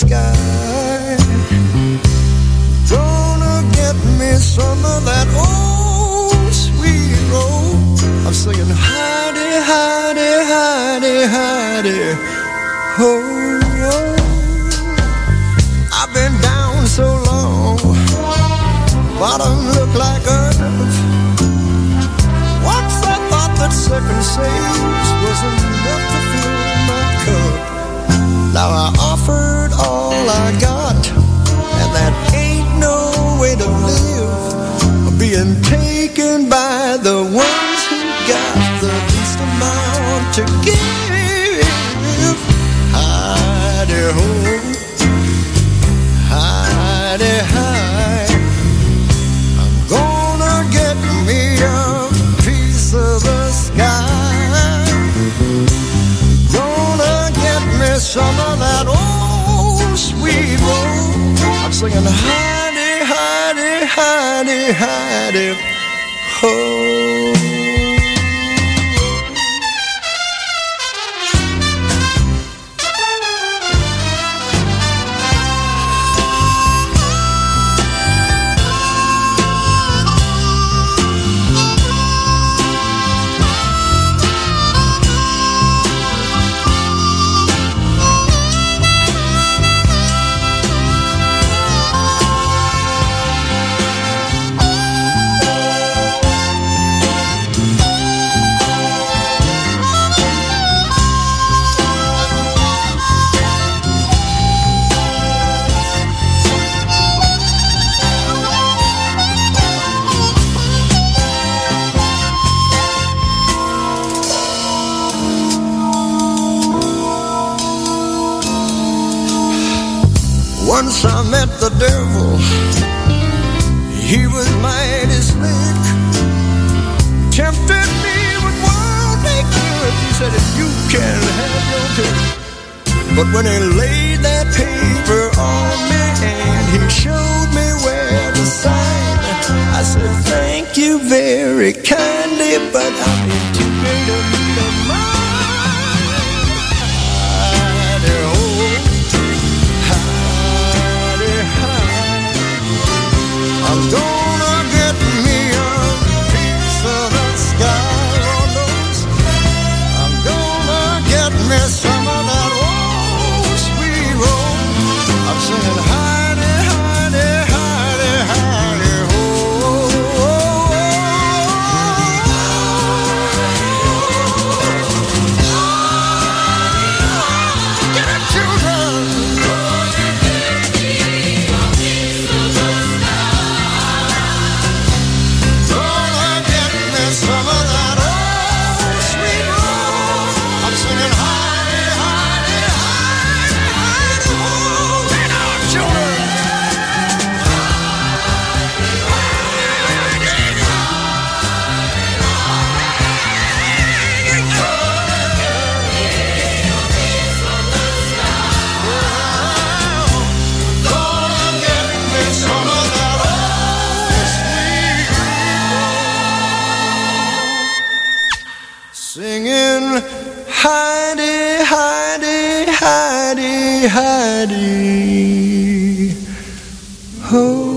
sky. Gonna get me some of that old sweet roll. I'm singing hidey, hidey, hidey, hidey, oh, oh. I've been down so long, bottom look like earth. Once I thought that second sage was enough to fill my cup. Now I offered all I got, and that ain't no way to live. Being taken by the ones who got the least amount to give. Hidey-ho, hidey-hi, I'm gonna get me a piece of the sky. Gonna get me some of that old sweet roll. I'm singing hidey, hidey, hidey, hidey, ho. Once I met the devil, he was mighty slick. Tempted me with worldly goods. He said, if you can have your cake. But when he laid that paper on me and he showed me where to sign, I said, thank you very kindly, but I'm in too great a need of mine. I'm gonna get me a piece of the sky, Lord knows. I'm gonna get me some of that old sweet roll. I'm singing hidey, hidey, hidey, hidey, ho, oh, oh. Get it, children. Some of that old sweet roll. I'm singing hidey, hidey, hidey, hidey, oh, let out, children. Gonna get me some of that old sweet roll. Singing hidey, hidey, hidey, hidey, ho.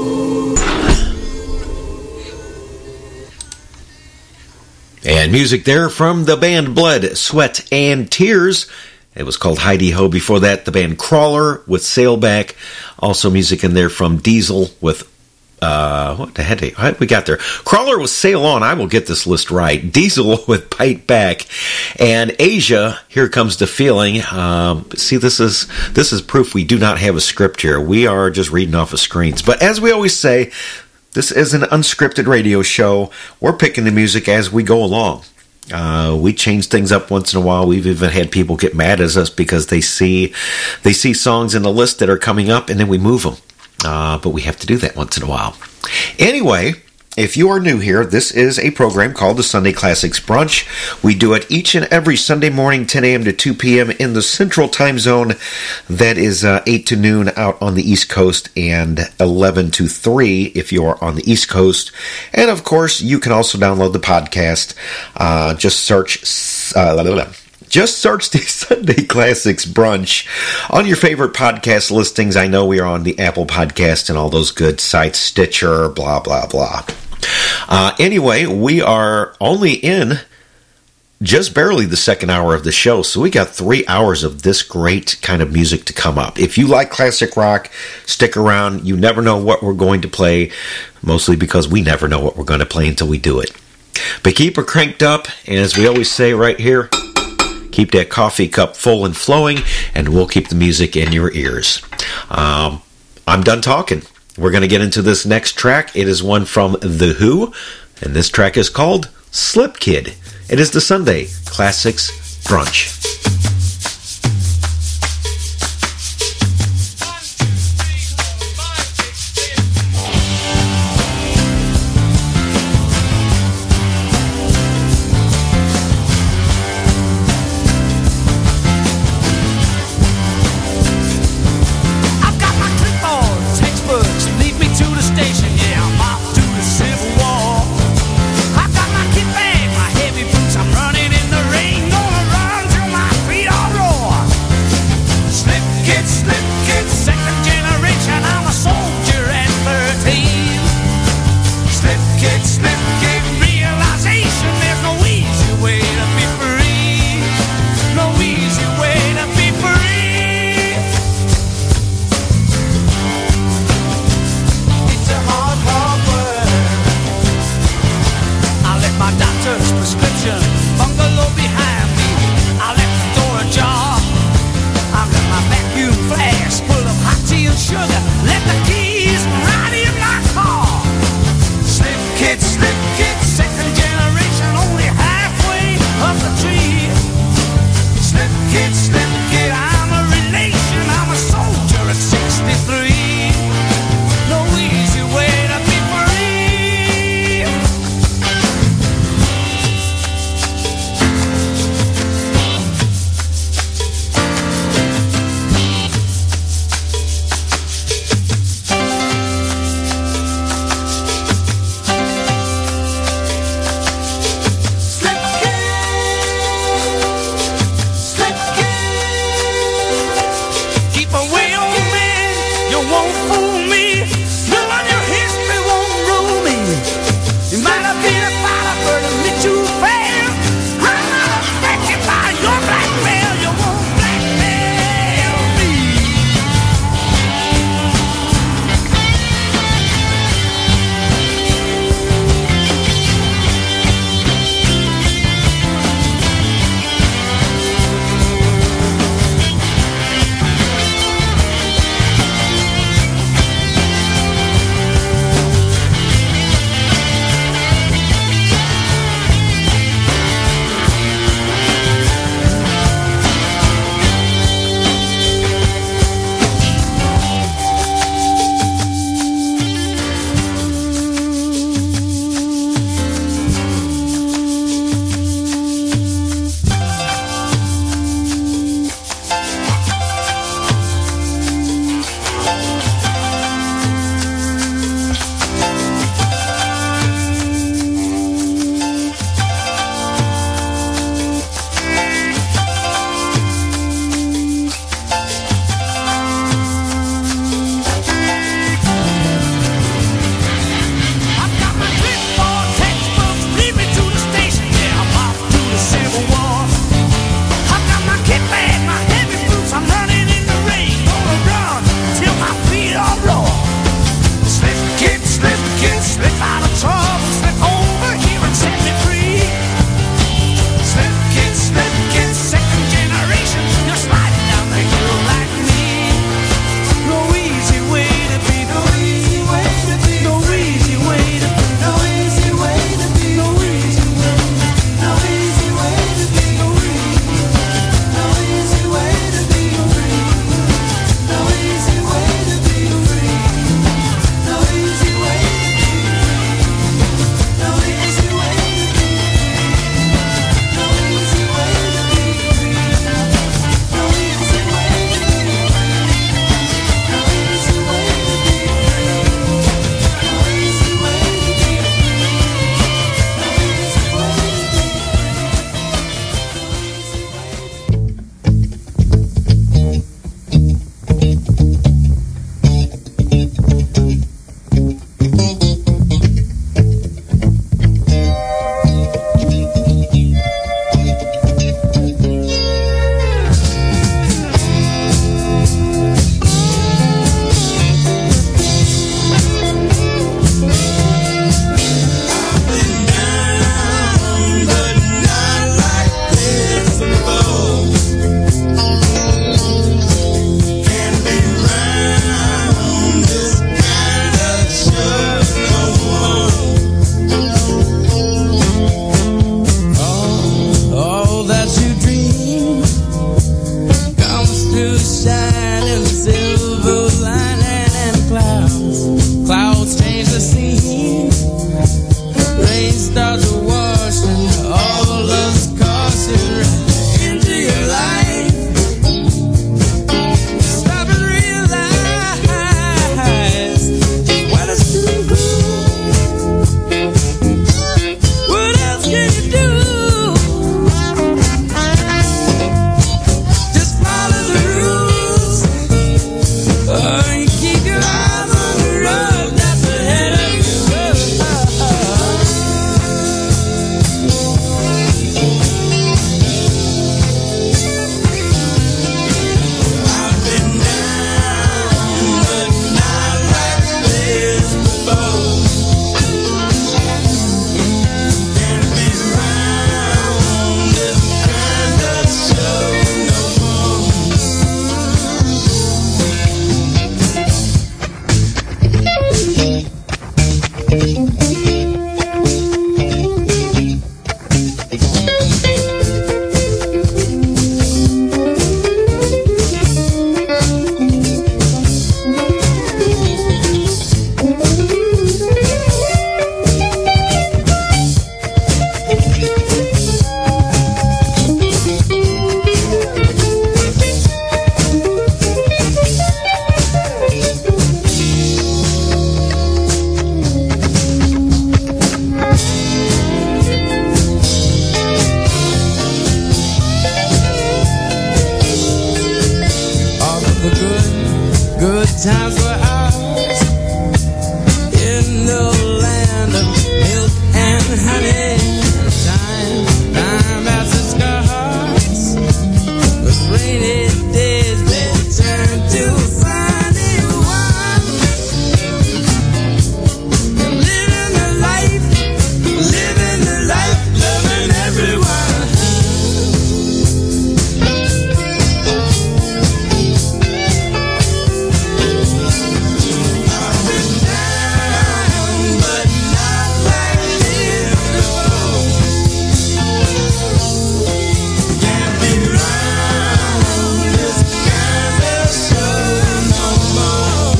And music there from the band Blood, Sweat, and Tears. It was called Heidi Ho. Before that, the band Crawler with Sailback. Also music in there from Diesel with what the heck we got there? Crawler with Sail On. I will get this list right. Diesel with Bite Back, and Asia. Here Comes the Feeling. See, this is proof we do not have a script here. We are just reading off of screens. But as we always say, this is an unscripted radio show. We're picking the music as we go along. We change things up once in a while. We've even had people get mad at us because they see songs in the list that are coming up, and then we move them. But we have to do that once in a while. Anyway, if you are new here, this is a program called the Sunday Classics Brunch. We do it each and every Sunday morning, 10 a.m. to 2 p.m. in the Central Time Zone. That is 8 to noon out on the East Coast and 11 to 3 if you are on the East Coast. And, of course, you can also download the podcast. Just search Just search the Sunday Classics Brunch on your favorite podcast listings. I know we are on the Apple Podcast and all those good sites, Stitcher, blah, blah, blah. Anyway, we are only in just barely the second hour of the show, so we got 3 hours of this great kind of music to come up. If you like classic rock, stick around. You never know what we're going to play, mostly because we never know what we're going to play until we do it. But keep her cranked up, and as we always say right here, keep that coffee cup full and flowing, and we'll keep the music in your ears. I'm done talking. We're going to get into this next track. It is one from The Who, and this track is called Slip Kid. It is the Sunday Classics Brunch. Good times were ours in the land of milk and honey. Time as the scars, with rainy days they turn to sunny ones. Living the life, loving everyone. Up and down, but not like this before. Can't be round this kind of show no more.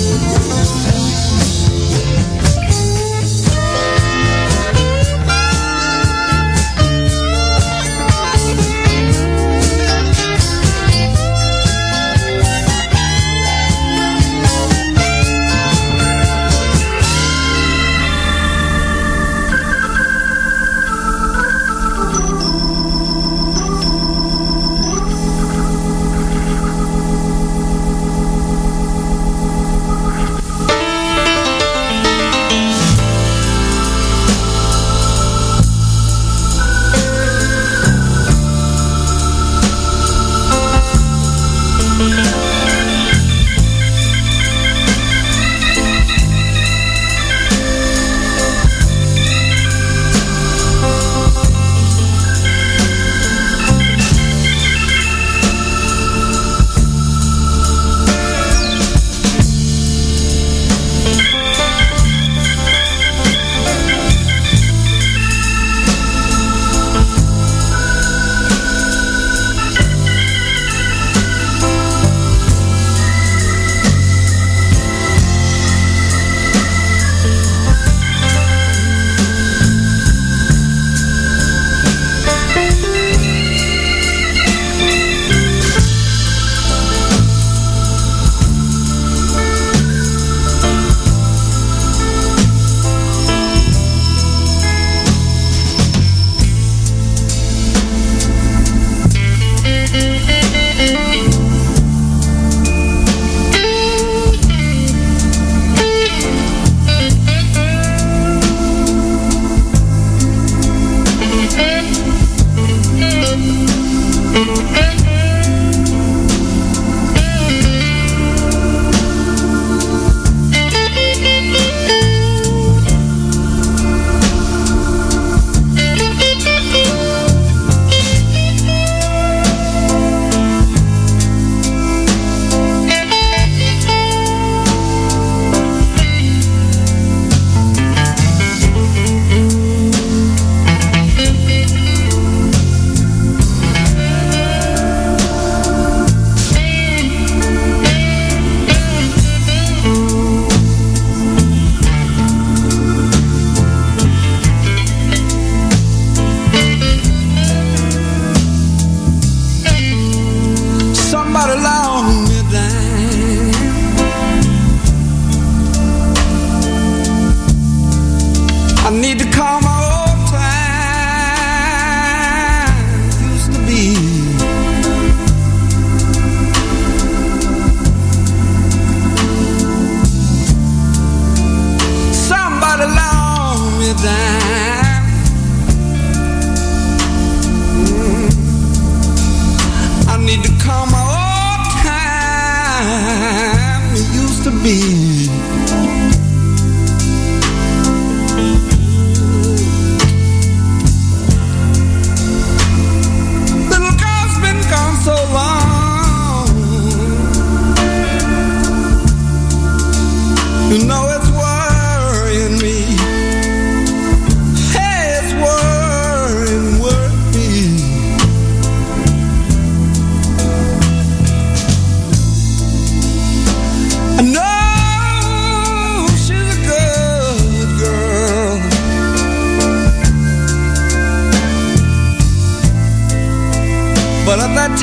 But at that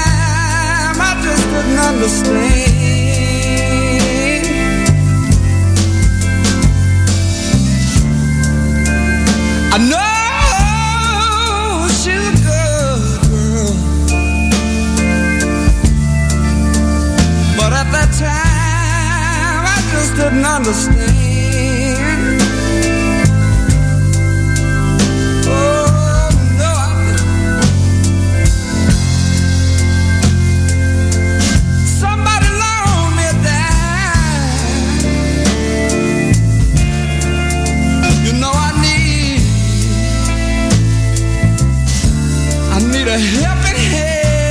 time I just didn't understand. I know she's a good girl, but at that time just didn't understand. Oh, no, I didn't. Somebody loaned me a dime. You know I need a helping hand.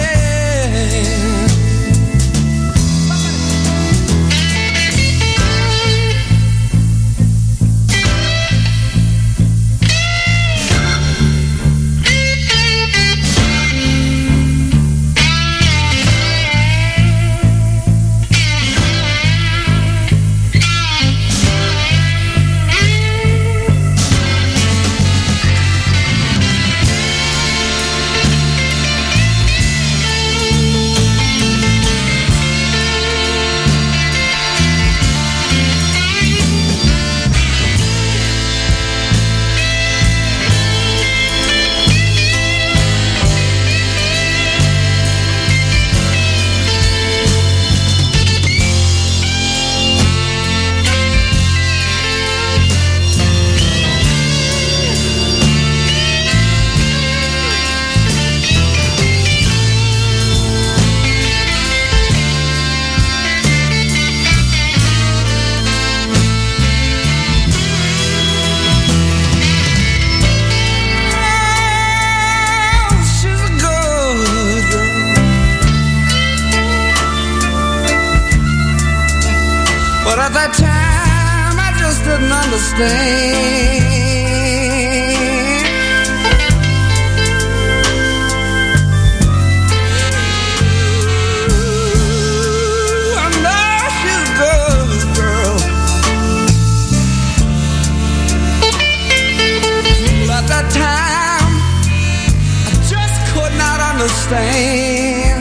But at that time I just didn't understand. Ooh, I know she's a good girl. But at that time I just could not understand.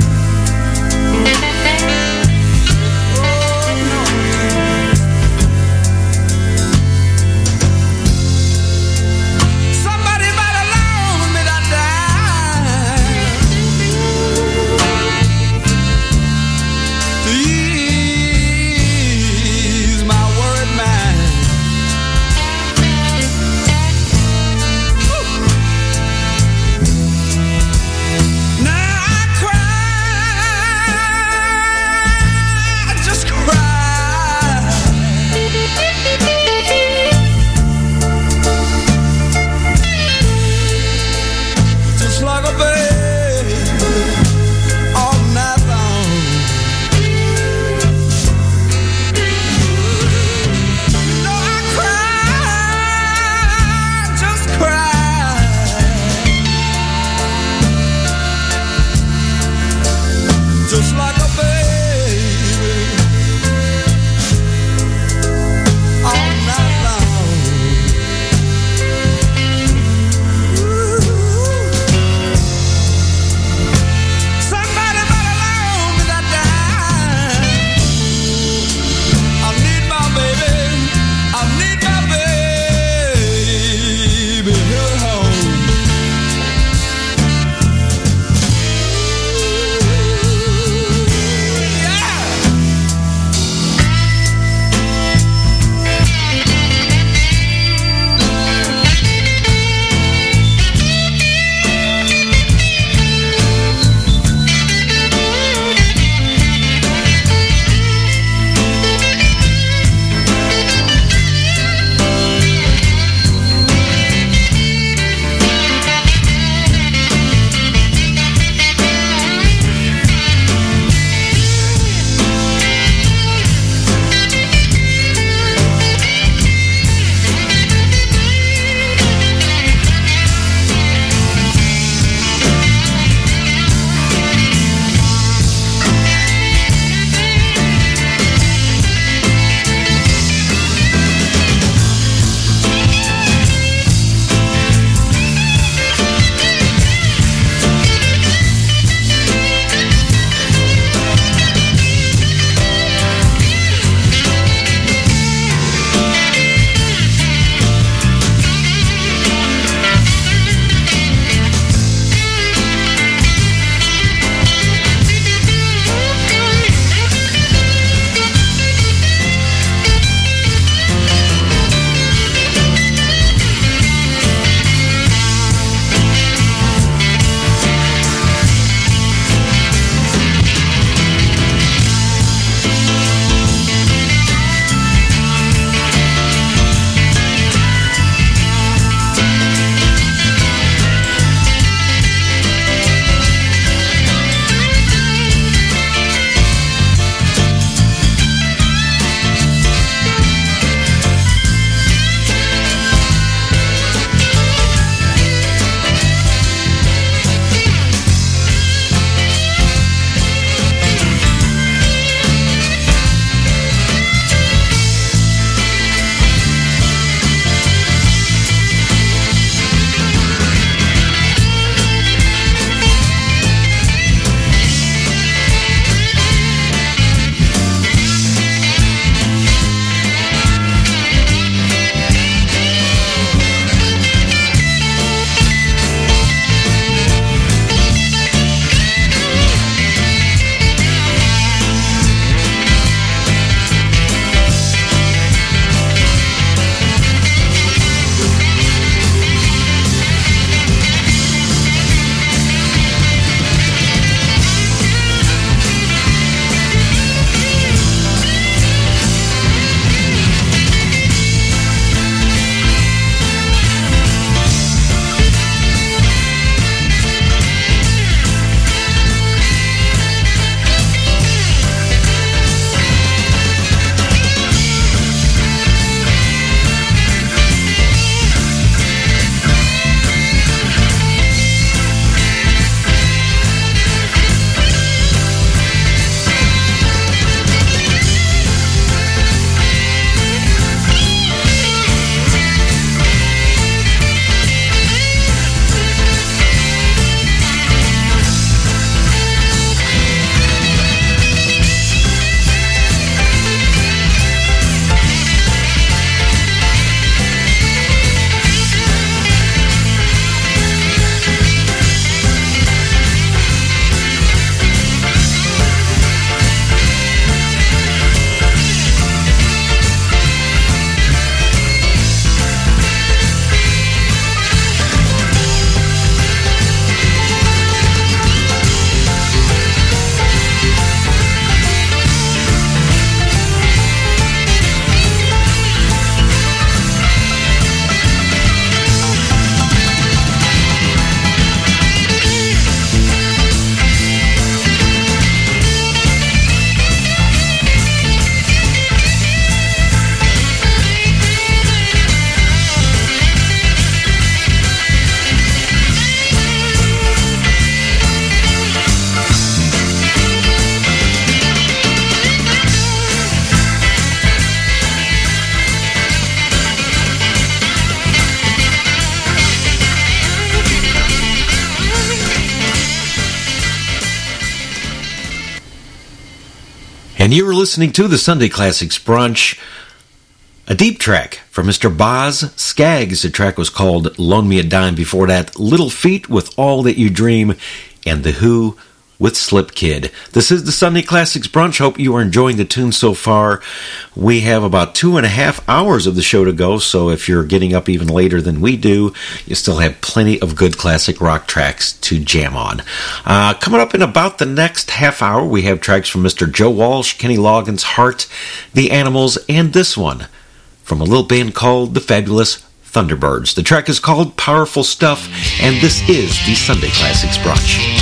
And you were listening to the Sunday Classics Brunch, a deep track from Mr. Boz Scaggs. The track was called Loan Me a Dime. Before that, Little Feat with All That You Dream, and The Who with Slip Kid. This is the Sunday Classics Brunch. Hope you are enjoying the tune so far. We have about 2.5 hours of the show to go, so if you're getting up even later than we do, you still have plenty of good classic rock tracks to jam on. Coming up in about the next half hour, we have tracks from Mr. Joe Walsh, Kenny Loggins, Heart, The Animals, and this one from a little band called the Fabulous Thunderbirds. The track is called Powerful Stuff, and this is the Sunday Classics Brunch.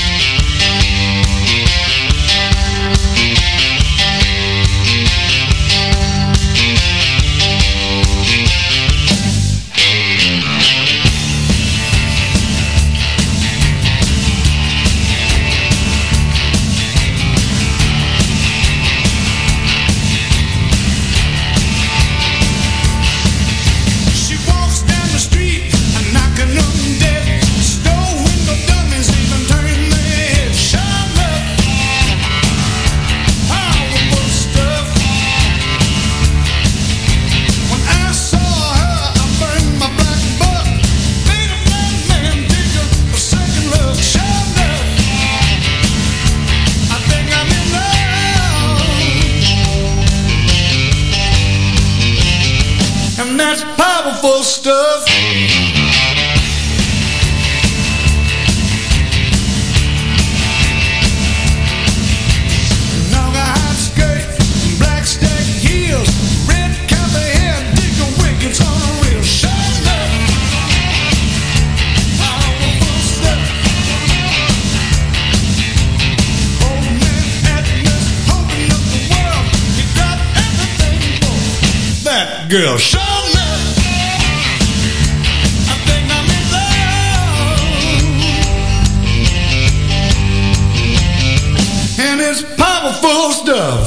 Stuff. Girl, show me. I think I'm in love, and it's powerful stuff.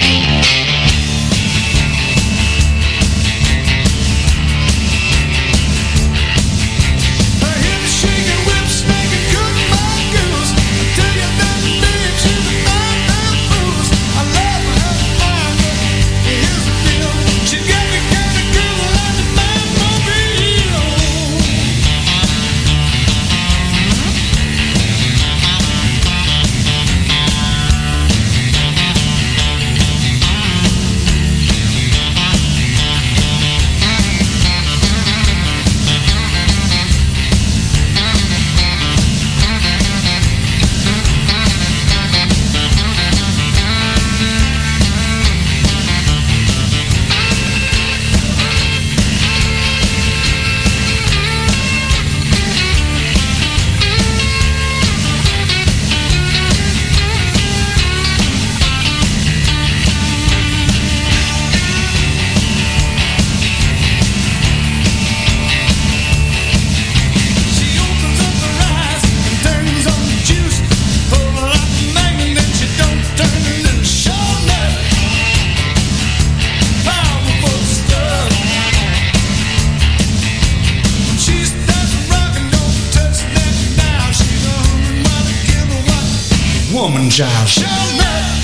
Woman child, show me.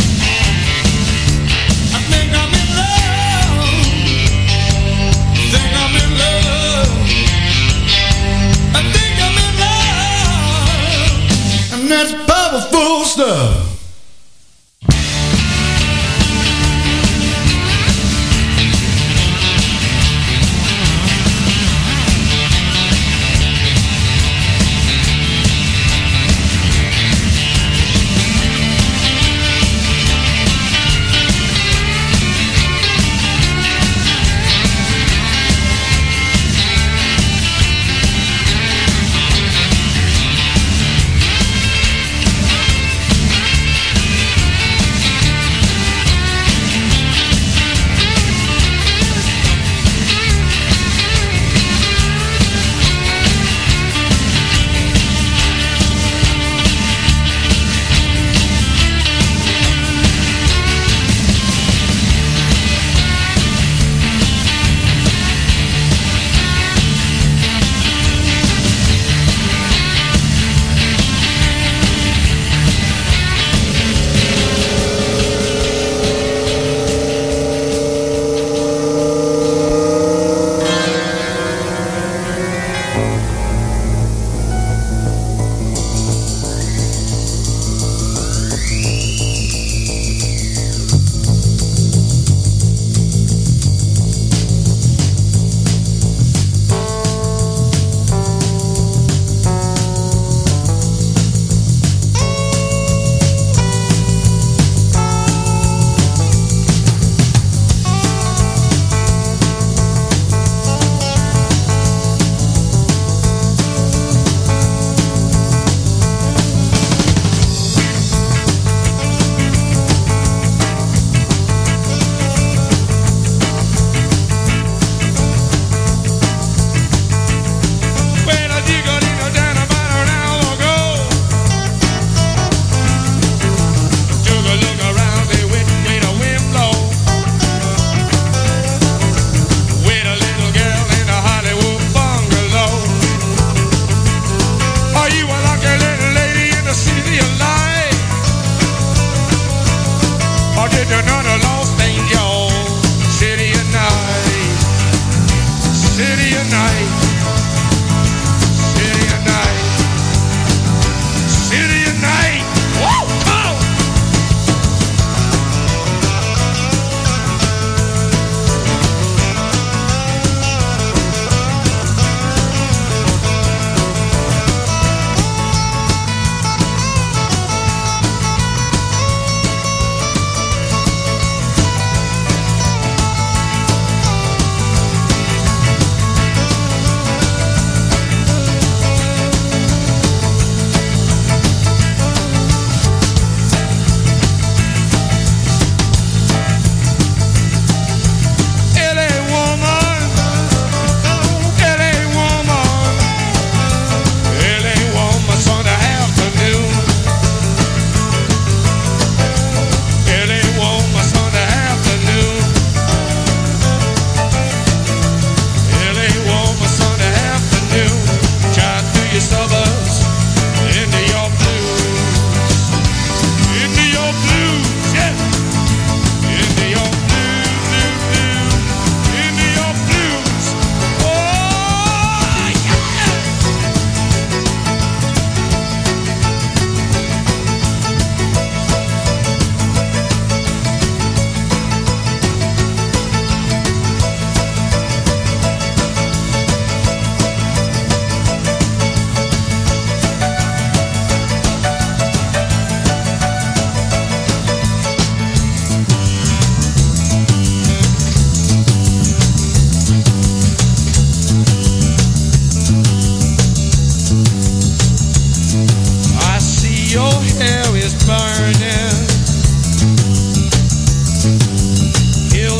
I think I'm in love. Think I'm in love. I think I'm in love, and that's powerful stuff.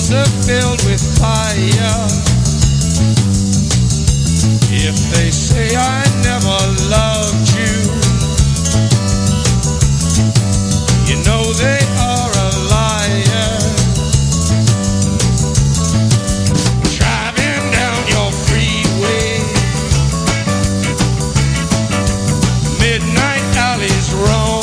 hearts are filled with fire. If they say I never loved you, you know they are a liar. Driving down your freeway, midnight alleys roam.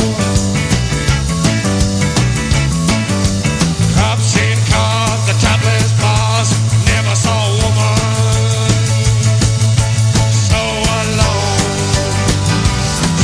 Cops in cars, the topless bars, never saw a woman so alone.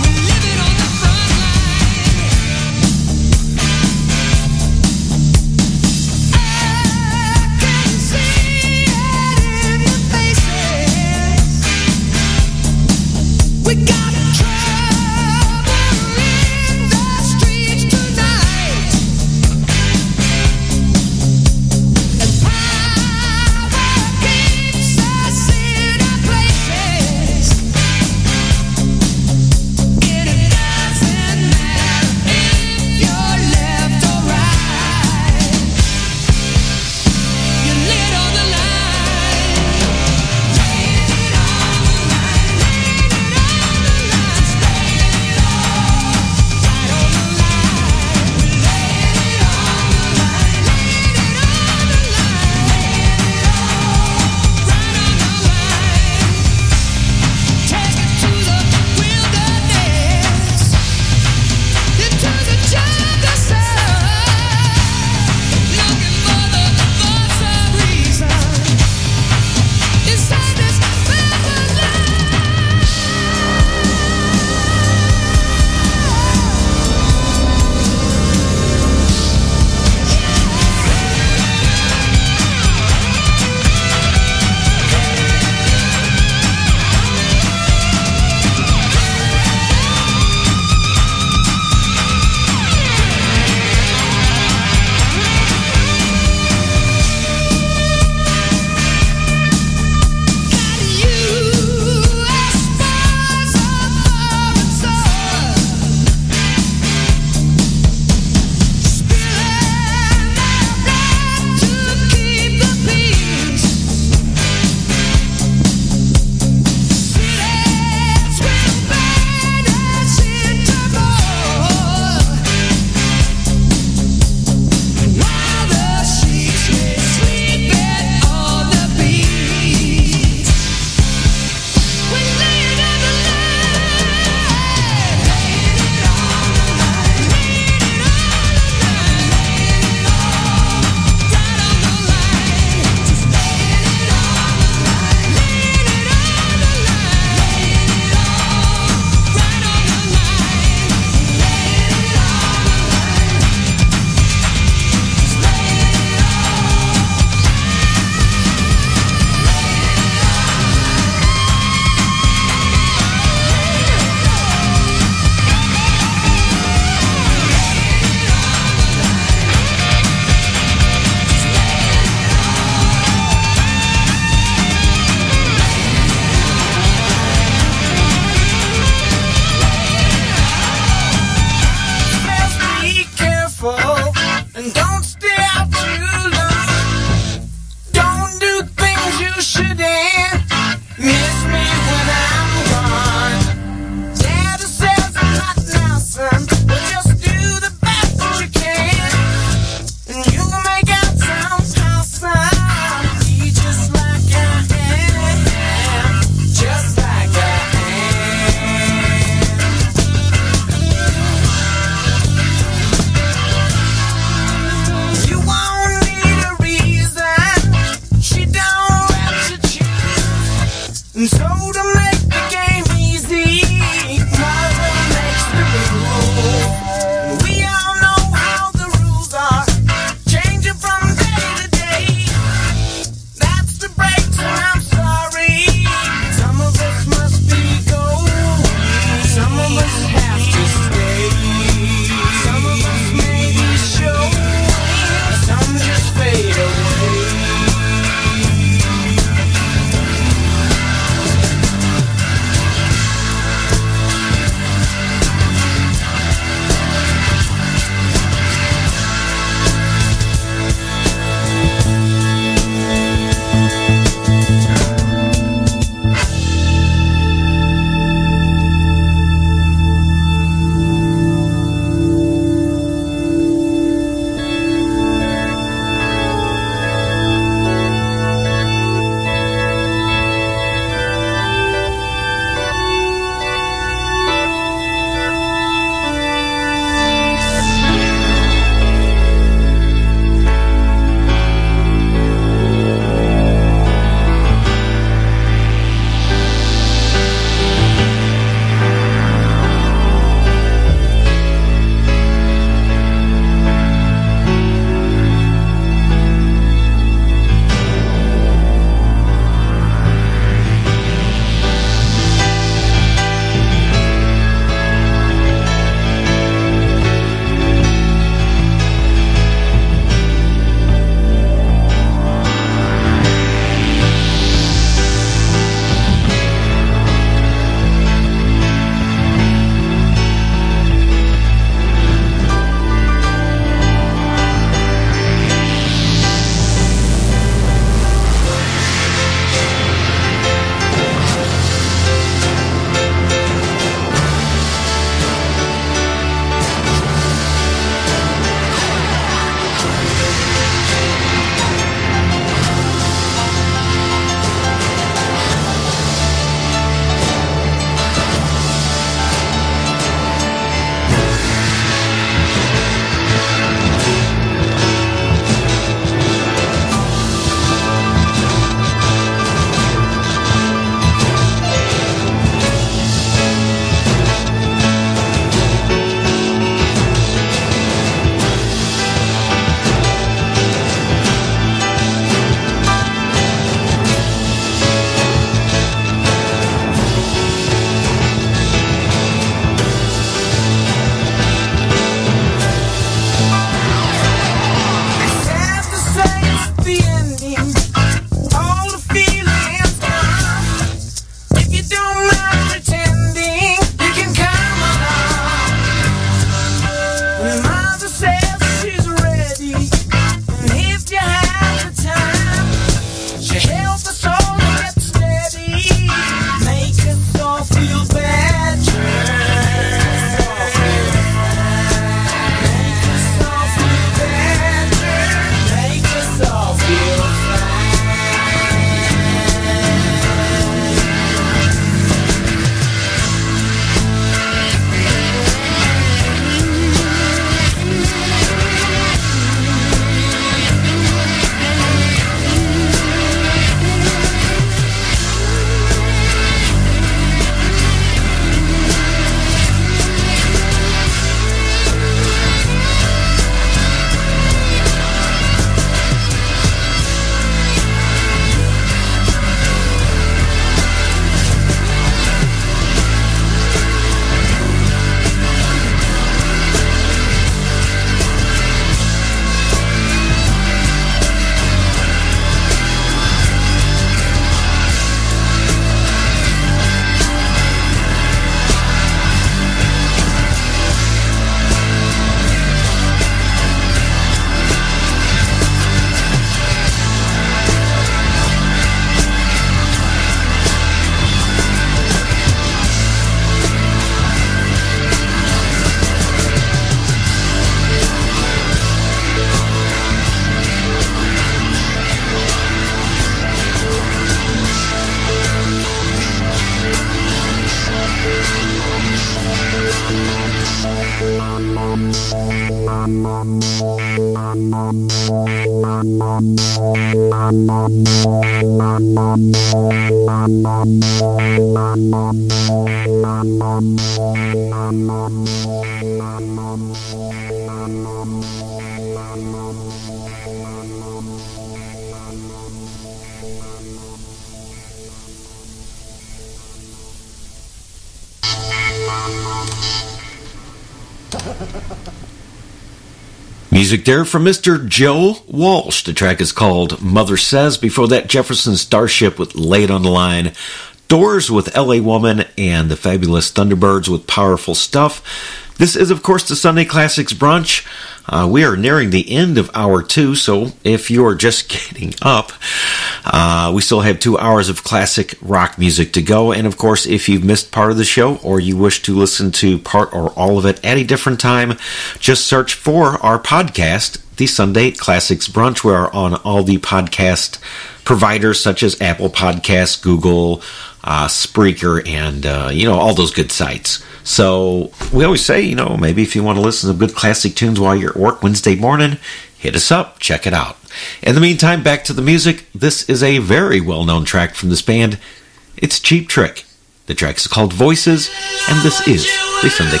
Music there from Mr. Joe Walsh. The track is called Mother Says. Before that, Jefferson Starship with Lay It on the Line. Doors with LA Woman, and the Fabulous Thunderbirds with Powerful Stuff. This is, of course, the Sunday Classics Brunch. We are nearing the end of hour 2, so if you're just getting up, we still have 2 hours of classic rock music to go. And, of course, if you've missed part of the show or you wish to listen to part or all of it at a different time, just search for our podcast, the Sunday Classics Brunch. We are on all the podcast providers such as Apple Podcasts, Google, Spreaker, and, all those good sites. So we always say, maybe if you want to listen to good classic tunes while you're at work Wednesday morning, hit us up, check it out. In the meantime, back to the music. This is a very well-known track from this band. It's Cheap Trick. The track is called Voices, and this is the Sunday.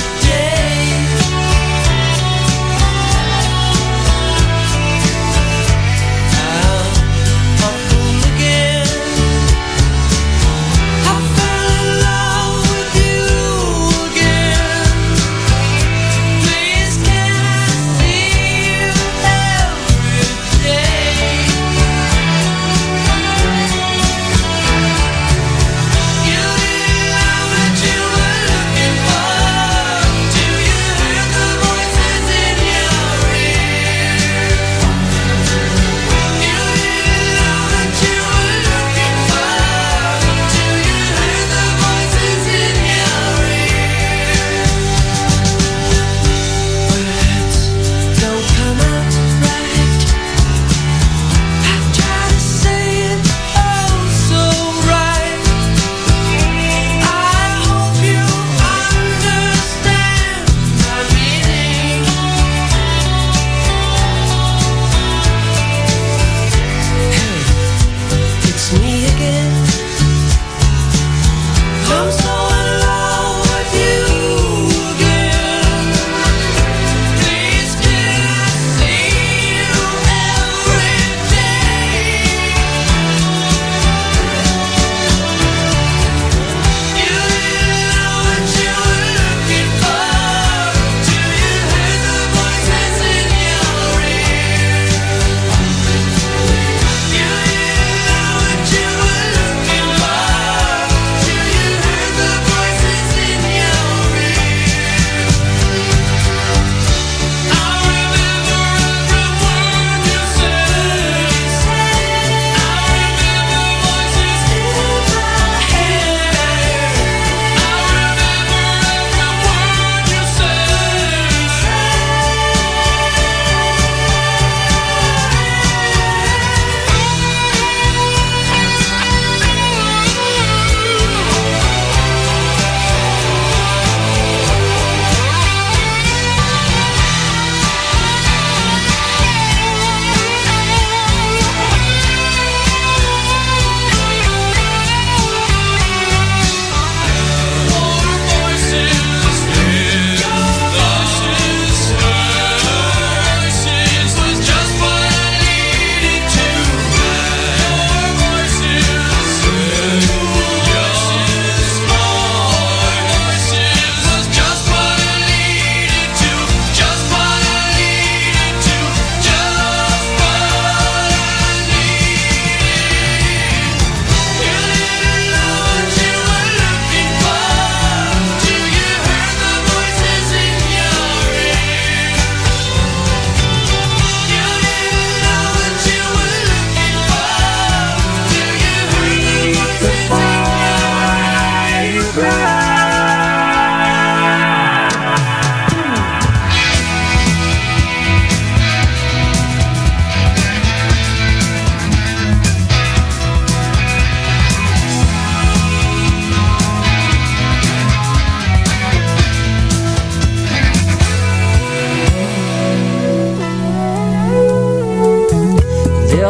Day.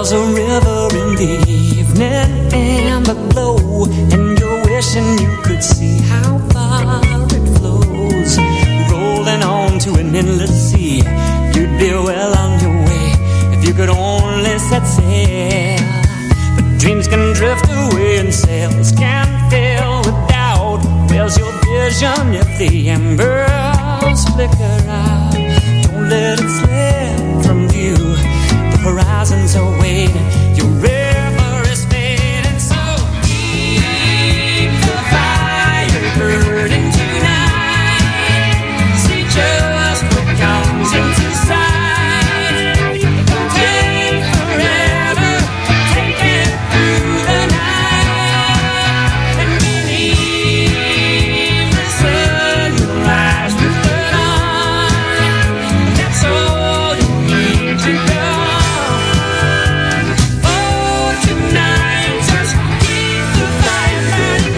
There's a river in the evening, amber glow, and you're wishing you could see how far it flows, rolling on to an endless sea. You'd be well on your way if you could only set sail. But dreams can drift away and sails can fail with doubt. Where's your vision if the embers flicker out? Don't let it slip from view. The horizon's away.